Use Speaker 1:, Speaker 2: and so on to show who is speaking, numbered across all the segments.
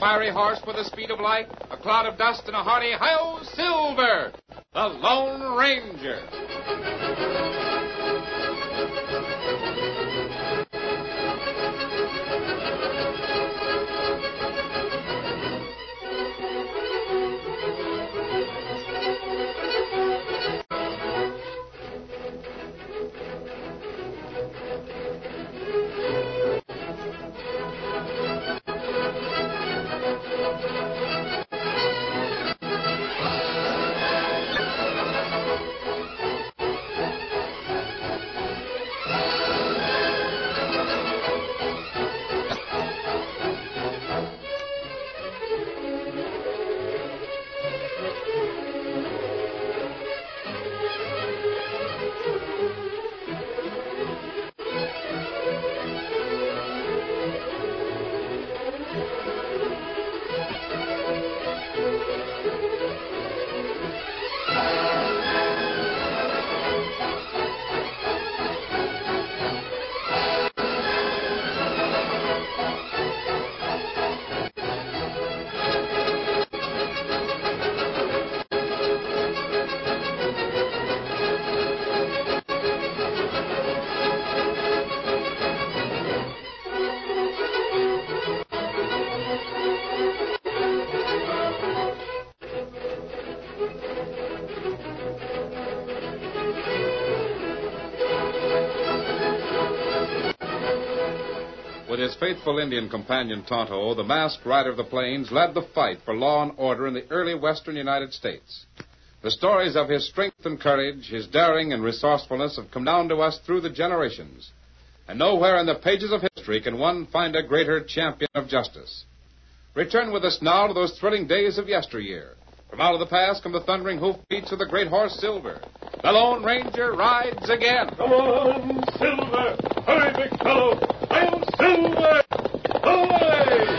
Speaker 1: fiery horse with the speed of light, a cloud of dust, and a hearty hi-yo Silver, the Lone Ranger. With his faithful Indian companion Tonto, the masked rider of the plains led the fight for law and order in the early western United States. The stories of his strength and courage, his daring and resourcefulness have come down to us through the generations. And nowhere in the pages of history can one find a greater champion of justice. Return with us now to those thrilling days of yesteryear. From out of the past come the thundering hoofbeats of the great horse Silver. The Lone Ranger rides again.
Speaker 2: Come on, Silver! Hurry, big fellow! I'm Silver! Away!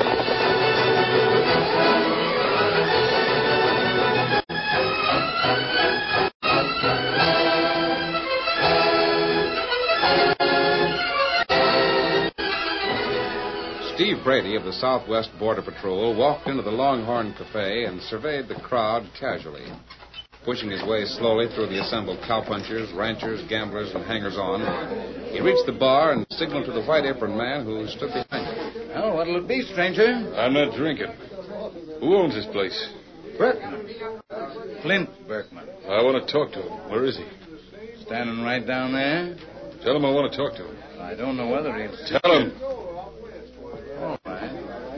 Speaker 1: Steve Brady of the Southwest Border Patrol walked into the Longhorn Cafe and surveyed the crowd casually. Pushing his way slowly through the assembled cowpunchers, ranchers, gamblers, and hangers-on, he reached the bar and signaled to the white-aproned man who stood behind him.
Speaker 3: Oh, what'll it be, stranger?
Speaker 2: I'm not drinking. Who owns this place?
Speaker 3: Berkman. Flint Berkman.
Speaker 2: I want to talk to him. Where is he?
Speaker 3: Standing right down there.
Speaker 2: Tell him I want to talk to him.
Speaker 3: I don't know whether he's...
Speaker 2: Tell him.
Speaker 3: All right.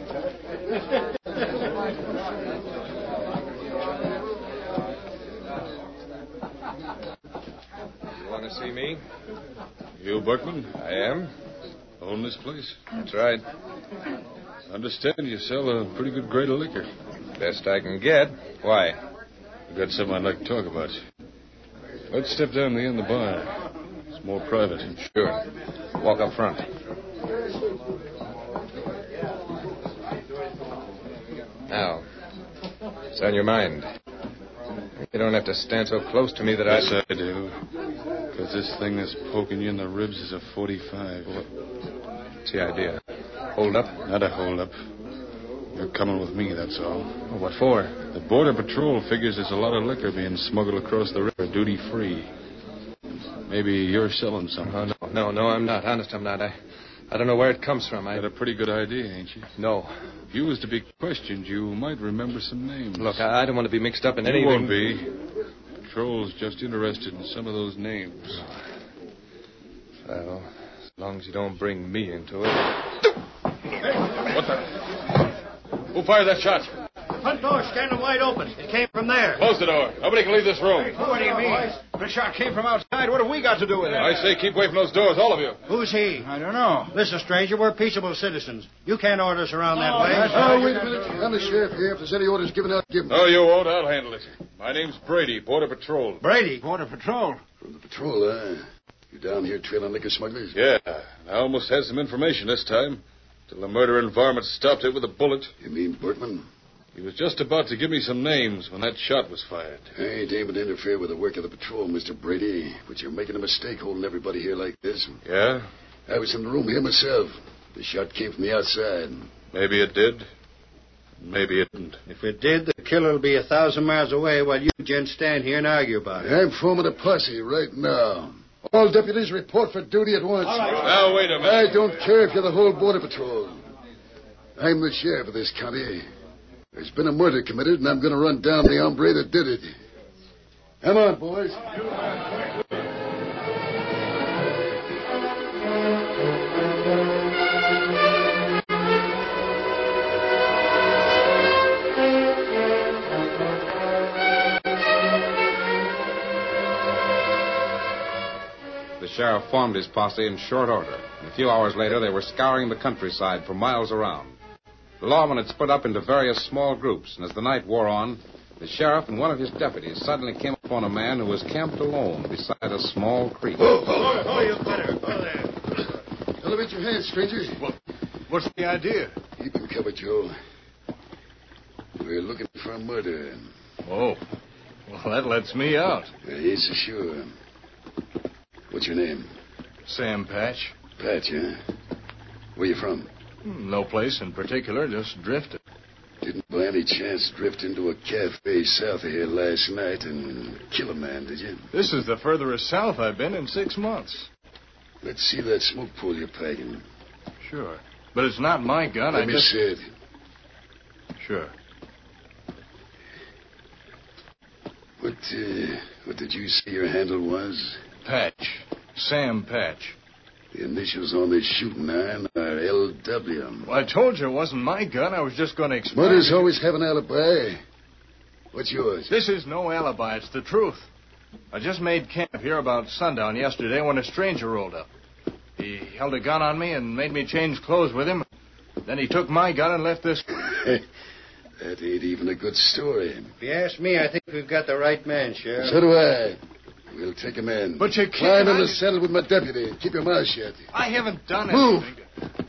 Speaker 1: You want to see me?
Speaker 2: You, Berkman?
Speaker 1: I am.
Speaker 2: Own this place?
Speaker 1: That's right.
Speaker 2: Understand you sell a pretty good grade of liquor.
Speaker 1: Best I can get. Why?
Speaker 2: I've got something I'd like to talk about. Let's step down the end of the bar. It's more private.
Speaker 1: Sure. Walk up front. Now, what's on your mind? You don't have to stand so close to me that
Speaker 2: Yes, I do. Because this thing that's poking you in the ribs is a 45.
Speaker 1: What's the idea? Hold up?
Speaker 2: Not a hold up. You're coming with me, that's all.
Speaker 1: Well, what for?
Speaker 2: The Border Patrol figures there's a lot of liquor being smuggled across the river, duty-free. Maybe you're selling some.
Speaker 1: No, I'm not. Honest, I'm not. I don't know where it comes from.
Speaker 2: Got a pretty good idea, ain't you?
Speaker 1: No.
Speaker 2: If you was to be questioned, you might remember some names.
Speaker 1: Look, I don't want to be mixed up in anything.
Speaker 2: You won't be. Patrol's just interested in some of those names.
Speaker 1: Well, as long as you don't bring me into it.
Speaker 2: What the? Who fired that shot?
Speaker 4: Front door standing wide open. It came from there.
Speaker 2: Close the door. Nobody can leave this room.
Speaker 4: What do you mean?
Speaker 3: The shot came from outside. What have we got to do with it?
Speaker 2: I say keep away from those doors, all of you.
Speaker 4: Who's he?
Speaker 3: I don't know.
Speaker 4: Listen, stranger, we're peaceable citizens. You can't order us around that way.
Speaker 5: Oh, wait a minute. I'm the sheriff here. If there's any orders given out, give them.
Speaker 2: No, you won't. I'll handle it. My name's Brady, Border Patrol.
Speaker 4: Brady.
Speaker 3: Border Patrol.
Speaker 5: From the patrol, You down here trailing liquor smugglers?
Speaker 2: Yeah. I almost had some information this time. Till the murdering varmint stopped it with a bullet.
Speaker 5: You mean Berkman?
Speaker 2: He was just about to give me some names when that shot was fired.
Speaker 5: I ain't able to interfere with the work of the patrol, Mr. Brady, but you're making a mistake holding everybody here like this.
Speaker 2: Yeah?
Speaker 5: I was in the room here myself. The shot came from the outside.
Speaker 2: Maybe it did. Maybe it didn't.
Speaker 4: If it did, the killer will be 1,000 miles away while you gents stand here and argue about it.
Speaker 5: I'm forming a posse right now. All deputies report for duty at once.
Speaker 2: Now, wait a minute.
Speaker 5: I don't care if you're the whole Border Patrol. I'm the sheriff of this county. There's been a murder committed, and I'm going to run down the hombre that did it. Come on, boys.
Speaker 1: The sheriff formed his posse in short order. And a few hours later, they were scouring the countryside for miles around. The lawmen had split up into various small groups, and as the night wore on, the sheriff and one of his deputies suddenly came upon a man who was camped alone beside a small creek.
Speaker 4: Oh, you better. Oh, there.
Speaker 5: Elevate your hands, strangers.
Speaker 3: What's the idea?
Speaker 5: Keep him covered, Joe. We're looking for a murder.
Speaker 3: Oh, well, that lets me out.
Speaker 5: Yes, so sure. What's your name?
Speaker 3: Sam Patch.
Speaker 5: Patch, huh? Where you from?
Speaker 3: No place in particular, just drifted.
Speaker 5: Didn't by any chance drift into a cafe south of here last night and kill a man, did you?
Speaker 3: This is the furthest south I've been in 6 months.
Speaker 5: Let's see that smoke pole you're packing.
Speaker 3: Sure. But it's not my gun.
Speaker 5: Let me see it.
Speaker 3: Sure.
Speaker 5: What did you say your handle was?
Speaker 3: Patch. Sam Patch.
Speaker 5: The initials on this shooting iron are LW.
Speaker 3: Well, I told you it wasn't my gun. I was just going to explain.
Speaker 5: Murders always have an alibi. What's yours?
Speaker 3: This is no alibi. It's the truth. I just made camp here about sundown yesterday when a stranger rolled up. He held a gun on me and made me change clothes with him. Then he took my gun and left this.
Speaker 5: That ain't even a good story.
Speaker 4: If you ask me, I think we've got the right man, Sheriff.
Speaker 5: So do I. We'll take him in.
Speaker 3: But you can't.
Speaker 5: Climb in the saddle with my deputy. Keep your mouth shut.
Speaker 3: I haven't done
Speaker 5: Move.
Speaker 3: anything.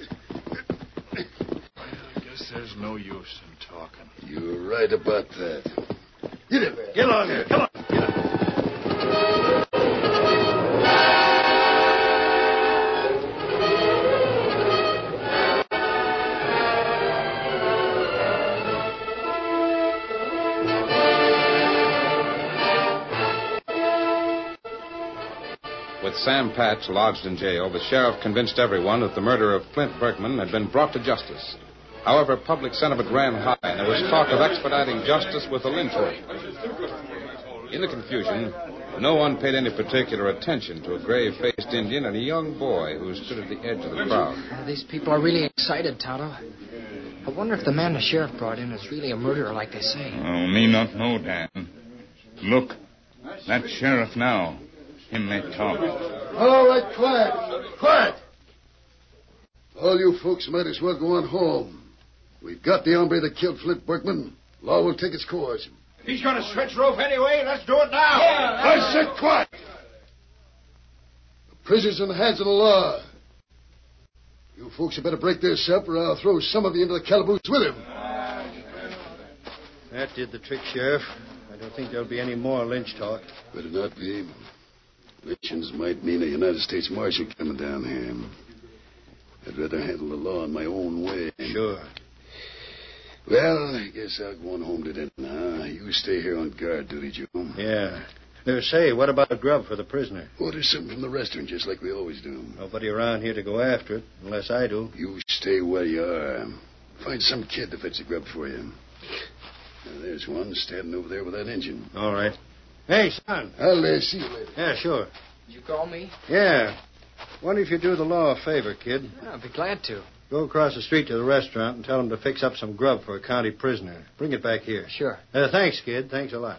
Speaker 3: I guess there's no use in talking.
Speaker 5: You're right about that. Get in there.
Speaker 4: Get along here. Come on.
Speaker 1: With Sam Patch lodged in jail, the sheriff convinced everyone that the murder of Flint Berkman had been brought to justice. However, public sentiment ran high, and there was talk of expediting justice with a lynch mob. In the confusion, no one paid any particular attention to a grave-faced Indian and a young boy who stood at the edge of the crowd.
Speaker 6: These people are really excited, Tonto. I wonder if the man the sheriff brought in is really a murderer like they say.
Speaker 7: Oh, me not know, Dan. Look, that sheriff now. Him may talk.
Speaker 5: All right, quiet. Quiet. All you folks might as well go on home. We've got the hombre that killed Flint Berkman. Law will take its course.
Speaker 3: He's going to stretch rope anyway. Let's do it now.
Speaker 5: I said quiet. The prisoner's in the hands of the law. You folks had better break this up, or I'll throw some of you into the calaboose with him.
Speaker 4: That did the trick, Sheriff. I don't think there'll be any more lynch talk.
Speaker 5: Better not be. Lynchings might mean a United States Marshal coming down here. I'd rather handle the law in my own way.
Speaker 4: Sure.
Speaker 5: Well, I guess I'll go on home to dinner now. You stay here on guard duty, Joe.
Speaker 4: Yeah. Say, what about grub for the prisoner?
Speaker 5: Order something from the restaurant, just like we always do.
Speaker 4: Nobody around here to go after it, unless I do.
Speaker 5: You stay where you are. Find some kid to fetch the grub for you. Now, there's one standing over there with that engine.
Speaker 4: All right. Hey, son.
Speaker 5: I'll see you later.
Speaker 4: Yeah, sure.
Speaker 6: Did you call me?
Speaker 4: Yeah. Wonder if you'd do the law a favor, kid.
Speaker 6: Yeah, I'd be glad to.
Speaker 4: Go across the street to the restaurant and tell them to fix up some grub for a county prisoner. Bring it back here.
Speaker 6: Sure.
Speaker 4: Thanks, kid. Thanks a lot.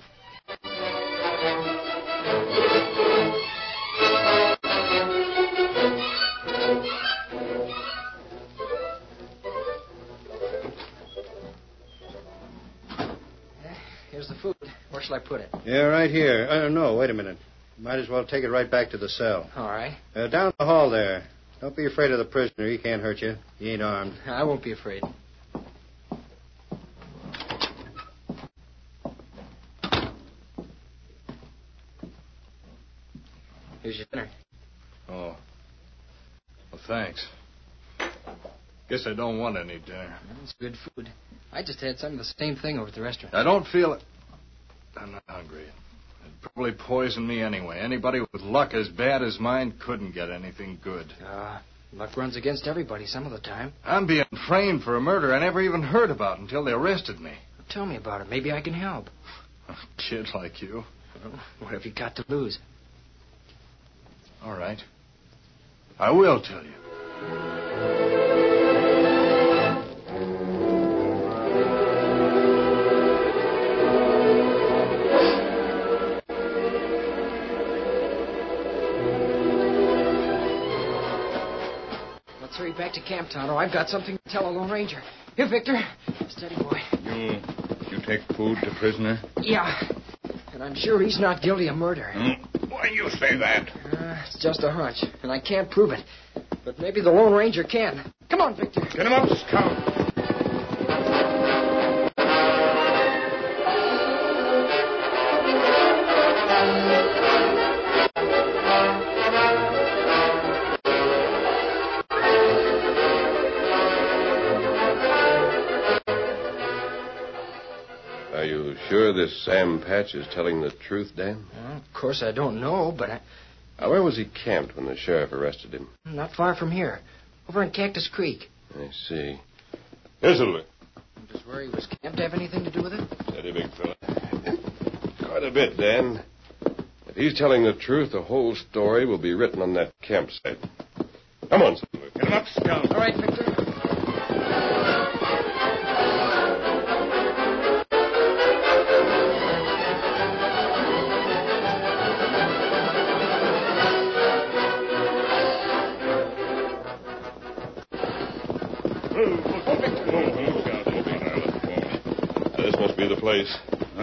Speaker 6: Here's the food. Where shall I put it?
Speaker 4: Yeah, right here. No, wait a minute. Might as well take it right back to the cell.
Speaker 6: All right.
Speaker 4: Down the hall there. Don't be afraid of the prisoner. He can't hurt you. He ain't armed.
Speaker 6: I won't be afraid. Here's your dinner.
Speaker 3: Oh. Well, thanks. Guess I don't want any dinner.
Speaker 6: It's good food. I just had some of the same thing over at the restaurant.
Speaker 3: I don't feel it. I'm not hungry. It'd probably poison me anyway. Anybody with luck as bad as mine couldn't get anything good.
Speaker 6: Luck runs against everybody some of the time.
Speaker 3: I'm being framed for a murder I never even heard about until they arrested me.
Speaker 6: Well, tell me about it. Maybe I can help.
Speaker 3: A kid like you.
Speaker 6: Well, what have you got to lose?
Speaker 3: All right. I will tell you.
Speaker 6: Let's hurry back to camp, Tonto. I've got something to tell a Lone Ranger. Here, Victor. Steady, boy.
Speaker 7: You take food to prisoner?
Speaker 6: Yeah. And I'm sure he's not guilty of murder.
Speaker 7: Why you say that?
Speaker 6: It's just a hunch, and I can't prove it. But maybe the Lone Ranger can. Come on, Victor.
Speaker 7: Get him up, Scout.
Speaker 8: Are you sure this Sam Patch is telling the truth, Dan?
Speaker 6: Well, of course I don't know, but
Speaker 8: Where was he camped when the sheriff arrested him?
Speaker 6: not far from here. Over in Cactus Creek.
Speaker 8: I see. Here's a look.
Speaker 6: Does where he was camped have anything to do with it?
Speaker 8: Steady, big fella. Quite a bit, Dan. If he's telling the truth, the whole story will be written on that campsite. Come on, Silver.
Speaker 7: Get him up, Scout.
Speaker 6: All right, Victor.
Speaker 8: This must be the place.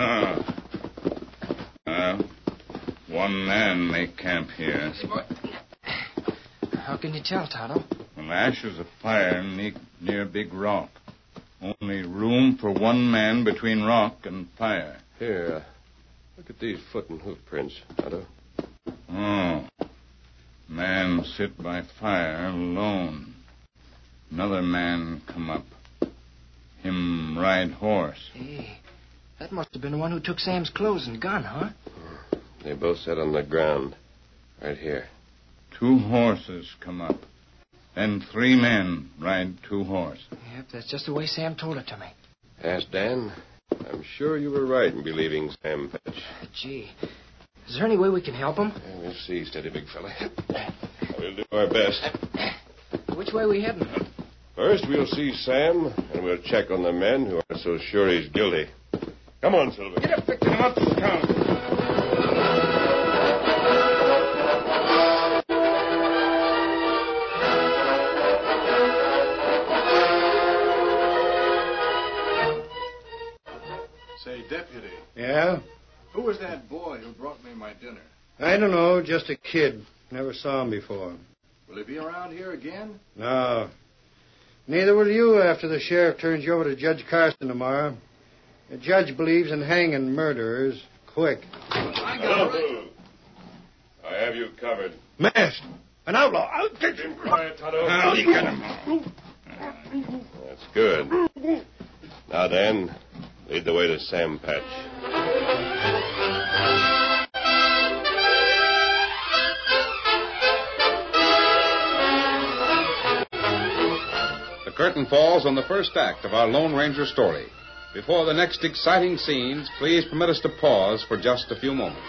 Speaker 7: One man may camp here.
Speaker 6: How can you tell, Tonto?
Speaker 7: Well, ashes of fire near Big Rock. Only room for one man between rock and fire.
Speaker 8: Here, look at these foot and hoof prints, Otto.
Speaker 7: Oh. Man sit by fire alone. Another man come up. Him ride horse.
Speaker 6: Hey, that must have been the one who took Sam's clothes and gun, huh?
Speaker 8: They both sat on the ground. Right here.
Speaker 7: 2 horses come up. Then 3 men ride 2 horses.
Speaker 6: Yep, that's just the way Sam told it to me.
Speaker 8: Ask Dan. I'm sure you were right in believing Sam Patch.
Speaker 6: Gee, is there any way we can help him?
Speaker 8: We'll see, steady, big fella. We'll do our best.
Speaker 6: Which way are we heading?
Speaker 8: First, we'll see Sam, and we'll check on the men who are so sure he's guilty. Come on, Silver.
Speaker 7: Get up, Victor. Get him up, Scout.
Speaker 3: Say, Deputy,
Speaker 4: Yeah?
Speaker 3: who was that boy who brought me my dinner?
Speaker 4: I don't know. Just a kid. Never saw him before.
Speaker 3: Will he be around here again?
Speaker 4: No. Neither will you after the sheriff turns you over to Judge Carson tomorrow. The judge believes in hanging murderers quick.
Speaker 3: I got it.
Speaker 8: I have you covered.
Speaker 4: Masked! An outlaw! I'll get
Speaker 8: Keep him quiet, Tonto.
Speaker 7: Now you get him.
Speaker 8: That's good. Now, Dan, lead the way to Sam Patch.
Speaker 1: The curtain falls on the first act of our Lone Ranger story. Before the next exciting scenes, please permit us to pause for just a few moments.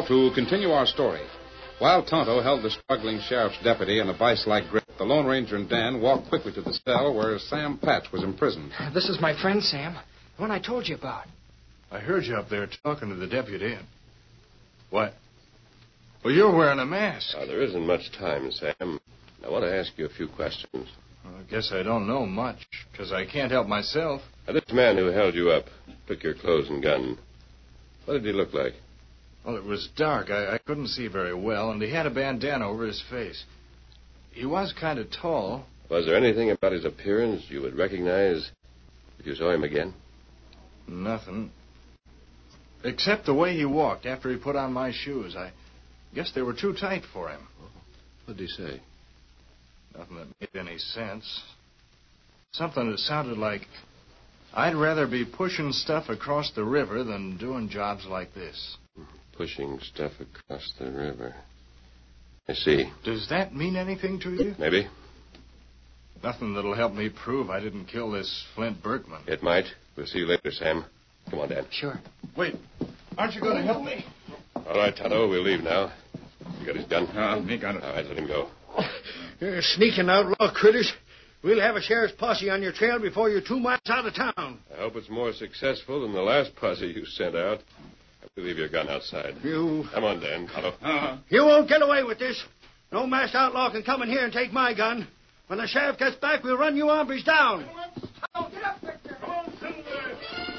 Speaker 1: now to continue our story. While Tonto held the struggling sheriff's deputy in a vice-like grip, the Lone Ranger and Dan walked quickly to the cell where Sam Patch was imprisoned.
Speaker 6: This is my friend, Sam. The one I told you about.
Speaker 3: I heard you up there talking to the deputy. What? Well, you're wearing a mask.
Speaker 8: Now, there isn't much time, Sam. I want to ask you a few questions.
Speaker 3: Well, I guess I don't know much, because I can't help myself.
Speaker 8: Now, this man who held you up took your clothes and gun. What did he look like?
Speaker 3: Well, it was dark. I couldn't see very well, and he had a bandana over his face. He was kind of tall.
Speaker 8: Was there anything about his appearance you would recognize if you saw him again?
Speaker 3: Nothing. Except the way he walked after he put on my shoes. I guess they were too tight for him.
Speaker 8: What did he say?
Speaker 3: Nothing that made any sense. Something that sounded like, I'd rather be pushing stuff across the river than doing jobs like this.
Speaker 8: Pushing stuff across the river. I see.
Speaker 3: Does that mean anything to you?
Speaker 8: Maybe.
Speaker 3: Nothing that'll help me prove I didn't kill this Flint Berkman.
Speaker 8: It might. We'll see you later, Sam. Come on, Dan.
Speaker 6: Sure.
Speaker 3: Wait. Aren't you going to help me?
Speaker 8: All right, Tonto, we'll leave now. You got his gun?
Speaker 7: Me got it.
Speaker 8: All right, let him go.
Speaker 4: You're sneaking outlaw critters. We'll have a sheriff's posse on your trail before you're 2 miles out of town.
Speaker 8: I hope it's more successful than the last posse you sent out. We'll leave your gun outside.
Speaker 4: You...
Speaker 8: Come on, Dan. Tonto.
Speaker 4: You won't get away with this. No masked outlaw can come in here and take my gun. When the sheriff gets back, we'll run you hombres down.
Speaker 9: Get up, Victor. Come on, Silver.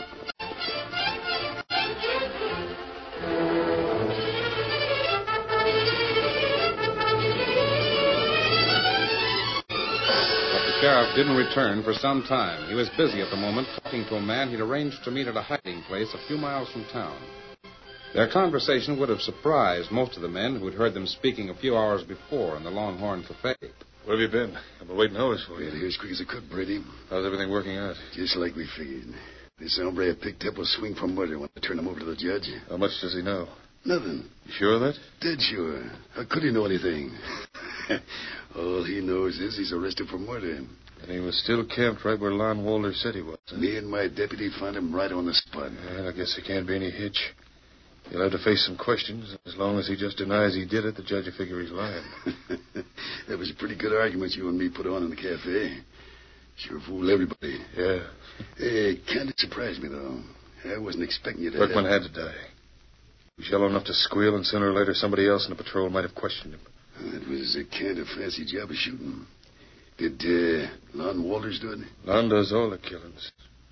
Speaker 1: But the sheriff didn't return for some time. He was busy at the moment talking to a man he'd arranged to meet at a hiding place a few miles from town. Their conversation would have surprised most of the men who'd heard them speaking a few hours before in the Longhorn Cafe.
Speaker 2: Where have you been? I've been waiting hours for you.
Speaker 5: Well, here as quick as I could, Brady.
Speaker 2: How's everything working out?
Speaker 5: Just like we figured. This hombre I picked up will swing for murder when I turn him over to the judge.
Speaker 2: How much does he know?
Speaker 5: Nothing.
Speaker 2: You sure of that?
Speaker 5: Dead sure. How could he know anything? All he knows is he's arrested for murder.
Speaker 2: And he was still camped right where Lon Walder said he was.
Speaker 5: Me and my deputy found him right on the spot.
Speaker 2: Well, I guess there can't be any hitch. He'll have to face some questions. As long as he just denies he did it, the judge will figure he's lying.
Speaker 5: That was a pretty good argument you and me put on in the cafe. Sure fooled everybody.
Speaker 2: Yeah.
Speaker 5: Hey, kind of surprised me, though. I wasn't expecting you to...
Speaker 2: Berkman had to die. He was yellow enough to squeal, and sooner or later somebody else in the patrol might have questioned him.
Speaker 5: It was a kind of fancy job of shooting. Did Lon Walters do it?
Speaker 2: Lon does all the killings.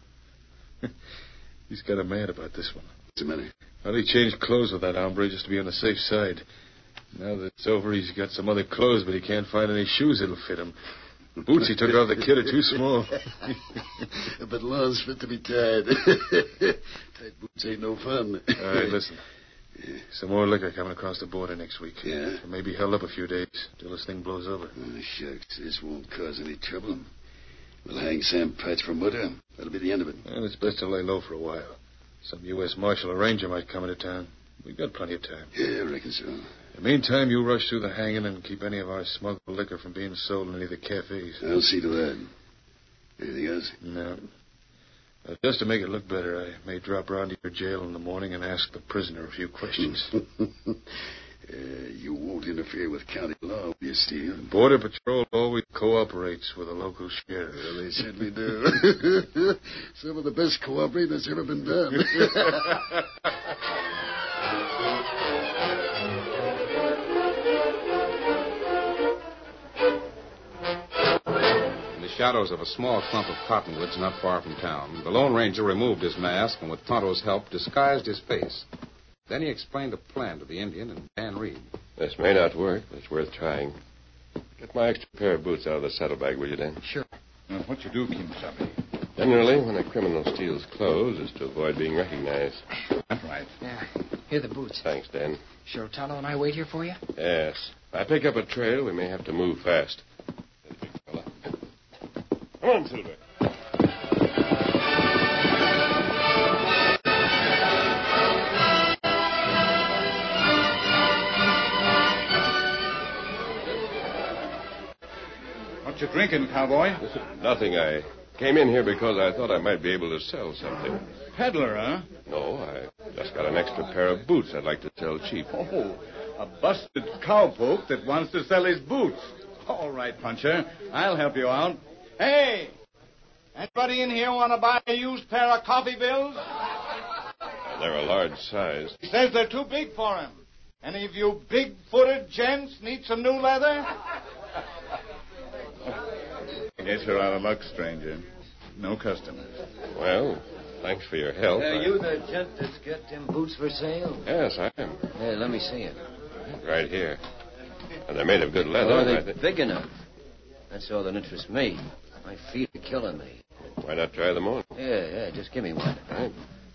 Speaker 2: He's got a mad about this one.
Speaker 5: What's the matter?
Speaker 2: Well, he changed clothes with that hombre just to be on the safe side. Now that it's over, he's got some other clothes, but he can't find any shoes that'll fit him. The boots he took off the kid are too small.
Speaker 5: But Lon's fit to be tied. Tight boots ain't no fun.
Speaker 2: All right, listen. Some more liquor coming across the border next week.
Speaker 5: Yeah?
Speaker 2: It may be held up a few days till this thing blows over.
Speaker 5: Oh, shucks. This won't cause any trouble. We'll hang Sam Patch for murder. That'll be the end of it.
Speaker 2: Well, it's best to lay low for a while. Some U.S. Marshal or Ranger might come into town. We've got plenty of time.
Speaker 5: Yeah, I reckon so.
Speaker 2: In the meantime, you rush through the hanging and keep any of our smuggled liquor from being sold in any of the cafes.
Speaker 5: I'll see to that. Anything else?
Speaker 2: No. Just to make it look better, I may drop around to your jail in the morning and ask the prisoner a few questions.
Speaker 5: You won't interfere with county law, will you, Steve?
Speaker 2: Border Patrol always cooperates with the local sheriff.
Speaker 5: Well, they certainly do. Some of the best cooperating that's ever been done.
Speaker 1: In the shadows of a small clump of cottonwoods not far from town, the Lone Ranger removed his mask and, with Tonto's help, disguised his face. Then he explained a plan to the Indian and Dan Reed.
Speaker 8: This may not work, but it's worth trying. Get my extra pair of boots out of the saddlebag, will you, Dan?
Speaker 6: Sure.
Speaker 7: What you do, Kimasabi?
Speaker 8: Generally, when a criminal steals clothes, is to avoid being recognized.
Speaker 7: That's right.
Speaker 6: Yeah. Here are the boots.
Speaker 8: Thanks, Dan.
Speaker 6: Sure, Tonto and I wait here for you?
Speaker 8: Yes. If I pick up a trail, we may have to move fast. Big fella. Come on, Silver.
Speaker 7: What you drinking, cowboy?
Speaker 8: Nothing. I came in here because I thought I might be able to sell something.
Speaker 7: Peddler, huh?
Speaker 8: No, I Just got an extra pair of boots I'd like to sell cheap.
Speaker 7: Oh, a busted cowpoke that wants to sell his boots. All right, Puncher. I'll help you out. Hey! Anybody in here want to buy a used pair of coffee bills?
Speaker 8: They're a large size.
Speaker 7: He says they're too big for him. Any of you big-footed gents need some new leather? Guess you're out of luck, stranger. No customers.
Speaker 8: Well, thanks for your help.
Speaker 10: You the gent that's got them boots for sale?
Speaker 8: Yes, I am.
Speaker 10: Hey, let me see it.
Speaker 8: Right here. And they're made of good leather.
Speaker 10: Are they big enough? That's all that interests me. My feet are killing me.
Speaker 8: Why not try them on?
Speaker 10: Yeah, just give me one.
Speaker 8: Right.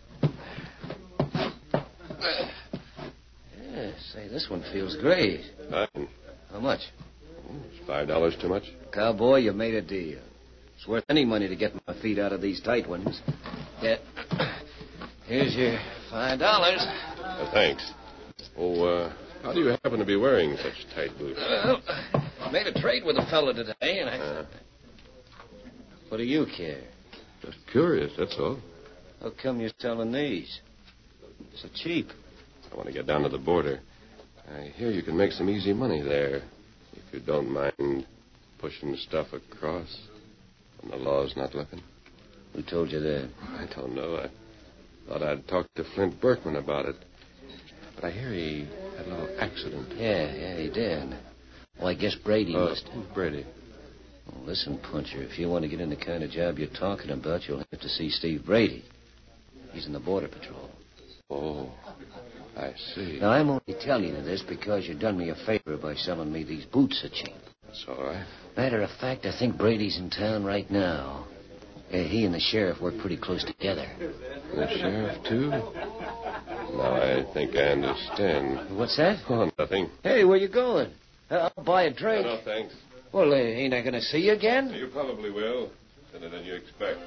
Speaker 10: Yeah, say, this one feels great.
Speaker 8: Fine.
Speaker 10: How much?
Speaker 8: Is $5 too much?
Speaker 10: Cowboy, you made a deal. It's worth any money to get my feet out of these tight ones. Yeah. Here's your $5.
Speaker 8: Thanks. Oh, how do you happen to be wearing such tight boots?
Speaker 10: Well, I made a trade with a fella today, and I... What do you care?
Speaker 8: Just curious, that's all.
Speaker 10: How come you're selling these? So cheap.
Speaker 8: I want to get down to the border. I hear you can make some easy money there, if you don't mind pushing stuff across when the law's not looking.
Speaker 10: Who told you that?
Speaker 8: I don't know. I thought I'd talk to Flint Berkman about it. But I hear he had a little accident.
Speaker 10: Yeah, he did. Well, I guess Brady must...
Speaker 8: Who's Brady?
Speaker 10: Well, listen, Puncher, if you want to get in the kind of job you're talking about, you'll have to see Steve Brady. He's in the Border Patrol.
Speaker 8: Oh, I see.
Speaker 10: Now, I'm only telling you this because you done me a favor by selling me these boots so cheap.
Speaker 8: That's all right.
Speaker 10: Matter of fact, I think Brady's in town right now. He and the sheriff work pretty close together.
Speaker 8: The sheriff, too? Now, I think I understand.
Speaker 10: What's that?
Speaker 8: Oh, nothing.
Speaker 10: Hey, where you going? I'll buy a drink.
Speaker 8: No, thanks.
Speaker 10: Well, ain't I going to see you again?
Speaker 8: You probably will. Sooner than you expect.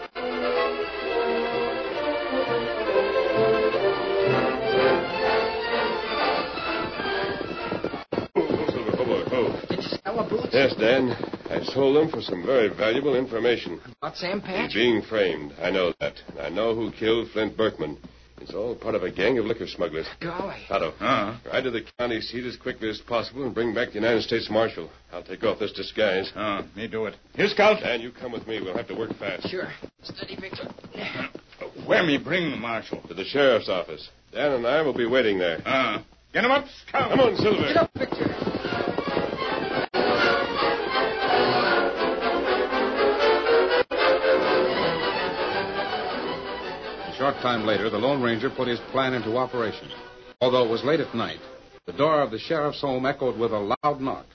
Speaker 6: Did you sell the boots?
Speaker 8: Yes, Dan. I sold them for some very valuable information.
Speaker 6: About Sam Patch?
Speaker 8: He's being framed. I know that. And I know who killed Flint Berkman. It's all part of a gang of liquor smugglers.
Speaker 6: Golly.
Speaker 8: Otto, ride to the county seat as quickly as possible and bring back the United States Marshal. I'll take off this disguise.
Speaker 7: Me do it. Here, Scout.
Speaker 8: Dan, you come with me. We'll have to work fast.
Speaker 6: Sure. Steady, Victor.
Speaker 7: Where me bring the marshal?
Speaker 8: To the sheriff's office. Dan and I will be waiting there.
Speaker 7: Get him up, Scout.
Speaker 8: Come on, Silver.
Speaker 6: Get up, Victor.
Speaker 1: A short time later, the Lone Ranger put his plan into operation. Although it was late at night, the door of the sheriff's home echoed with a loud knock.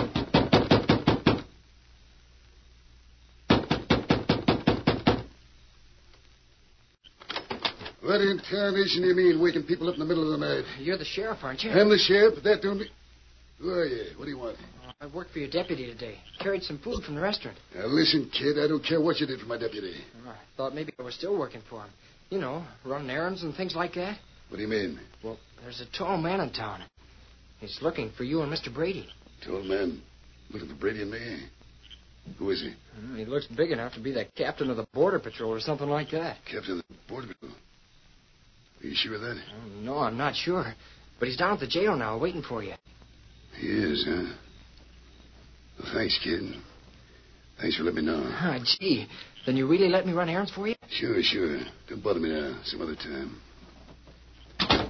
Speaker 5: What in tarnation do you mean waking people up in the middle of the night?
Speaker 6: You're the sheriff, aren't you?
Speaker 5: I'm the sheriff, but that don't mean... Who are you? What do you want?
Speaker 6: I worked for your deputy today. Carried some food from the restaurant.
Speaker 5: Now, listen, kid, I don't care what you did for my deputy.
Speaker 6: I thought maybe I was still working for him. You know, running errands and things like that.
Speaker 5: What do you mean?
Speaker 6: Well, there's a tall man in town. He's looking for you and Mr. Brady.
Speaker 5: Tall man looking for Brady and me. Who is he?
Speaker 6: He looks big enough to be the captain of the Border Patrol or something like that.
Speaker 5: Captain of the Border Patrol. Are you sure of that?
Speaker 6: No, I'm not sure. But he's down at the jail now, waiting for you.
Speaker 5: He is, huh? Well, thanks, kid. Thanks for letting me know.
Speaker 6: Gee. Then you really let me run errands for you?
Speaker 5: Sure. Don't bother me now. Some other time. Huh?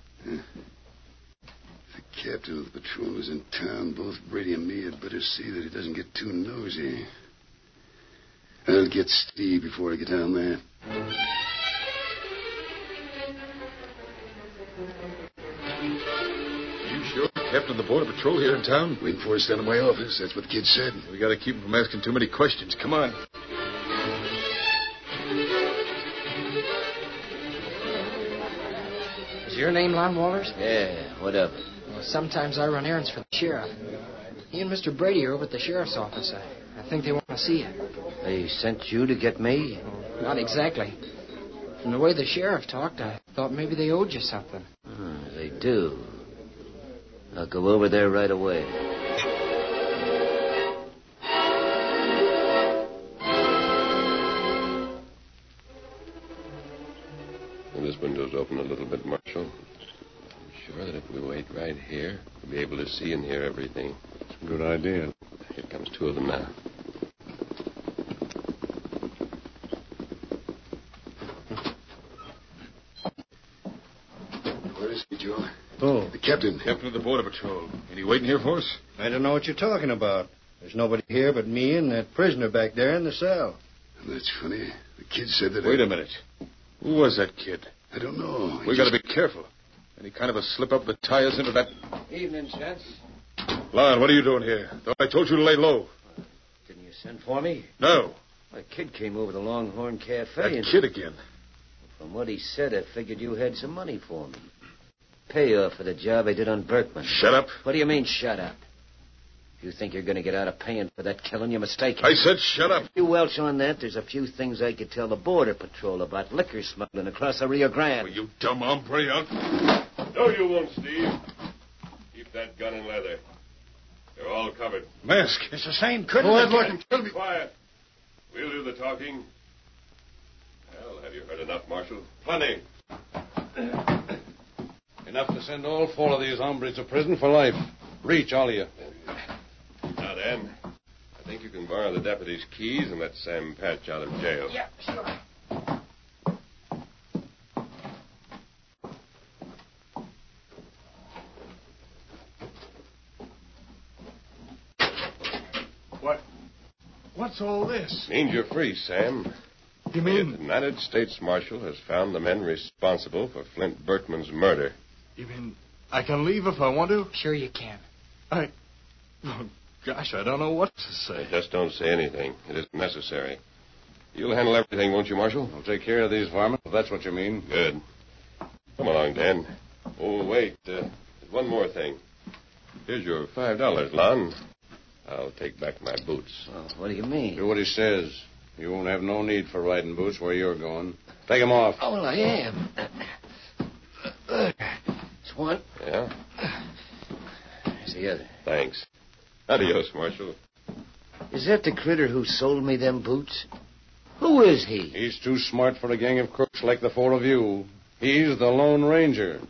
Speaker 5: The captain of the patrol is in town. Both Brady and me had better see that he doesn't get too nosy. I'll get Steve before I get down there.
Speaker 2: You sure? Captain of the Border Patrol here in town?
Speaker 5: Waiting for us down in my office. That's what the kid said.
Speaker 2: We gotta keep him from asking too many questions. Come on.
Speaker 6: Is your name Lon Walters?
Speaker 10: Yeah, what of it?
Speaker 6: Well, sometimes I run errands for the sheriff. He and Mr. Brady are over at the sheriff's office. I think they want to see you.
Speaker 10: They sent you to get me?
Speaker 6: Well, not exactly. From the way the sheriff talked, I thought maybe they owed you something.
Speaker 10: They do. I'll go over there right away.
Speaker 8: And this windows open a little bit, Marshal. I'm sure that if we wait right here, we'll be able to see and hear everything.
Speaker 2: It's a good idea.
Speaker 8: Here comes two of them now.
Speaker 5: Where is he, Joe?
Speaker 4: Oh.
Speaker 5: The captain.
Speaker 2: Captain of the Border Patrol. Ain't he waiting here for us?
Speaker 4: I don't know what you're talking about. There's nobody here but me and that prisoner back there in the cell.
Speaker 5: That's funny. The kid said that...
Speaker 2: Wait a minute. Who was that kid?
Speaker 5: I don't know.
Speaker 2: We gotta be careful. Any kind of a slip-up that tie us into that...
Speaker 10: Evening, gents.
Speaker 2: Lon, what are you doing here? Thought I told you to lay low.
Speaker 10: Didn't you send for me?
Speaker 2: No.
Speaker 10: A kid came over to Longhorn Cafe.
Speaker 2: That kid again.
Speaker 10: From what he said, I figured you had some money for me. Payoff for the job I did on Berkman.
Speaker 2: Shut up.
Speaker 10: What do you mean, shut up? If you think you're going to get out of paying for that killing, you're mistaken.
Speaker 2: I said shut up.
Speaker 10: If you welch on that, there's a few things I could tell the Border Patrol about liquor smuggling across the Rio Grande.
Speaker 2: Oh, you dumb hombre.
Speaker 8: No, you won't, Steve. Keep that gun in leather. They're all covered.
Speaker 2: Mask.
Speaker 4: It's the same
Speaker 5: Go ahead, Martin. Tell me.
Speaker 8: Quiet. We'll do the talking. Well, have you heard enough, Marshal? Plenty.
Speaker 11: Enough to send all four of these hombres to prison for life. Reach, all of you.
Speaker 8: Now, Dan, I think you can borrow the deputy's keys and let Sam Patch out of jail.
Speaker 6: Yeah, sure.
Speaker 3: What's all this?
Speaker 8: Means you're free, Sam.
Speaker 3: You mean...
Speaker 8: The United States Marshal has found the men responsible for Flint Berkman's murder.
Speaker 3: You mean I can leave if I want to?
Speaker 6: Sure you can.
Speaker 3: Oh, gosh, I don't know what to say.
Speaker 8: Just don't say anything. It isn't necessary. You'll handle everything, won't you, Marshal?
Speaker 11: I'll take care of these varmints, if that's what you mean.
Speaker 8: Good. Come along, Dan. Oh, wait. There's one more thing. Here's your $5, Lon. I'll take back my boots.
Speaker 10: Oh, what do you mean?
Speaker 11: Do what he says. You won't have no need for riding boots where you're going. Take 'em off.
Speaker 10: Oh, well, I am. It's one.
Speaker 8: Yeah?
Speaker 10: There's the other.
Speaker 8: Thanks. Adios, Marshal.
Speaker 10: Is that the critter who sold me them boots? Who is he?
Speaker 11: He's too smart for a gang of crooks like the four of you. He's the Lone Ranger.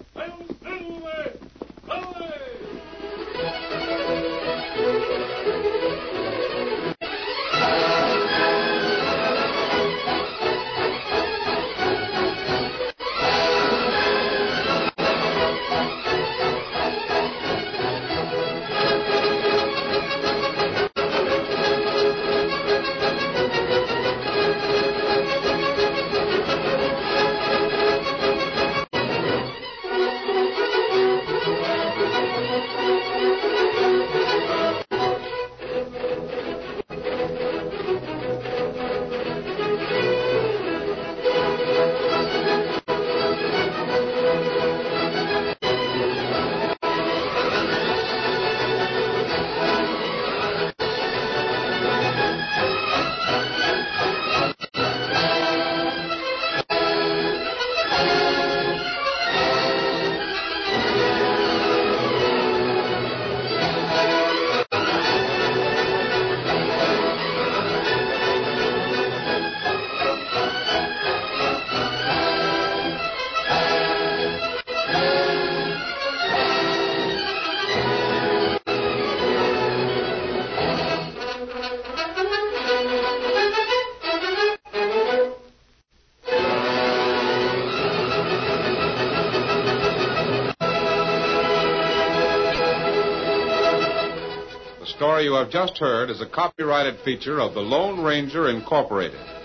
Speaker 1: The story you have just heard is a copyrighted feature of the Lone Ranger Incorporated.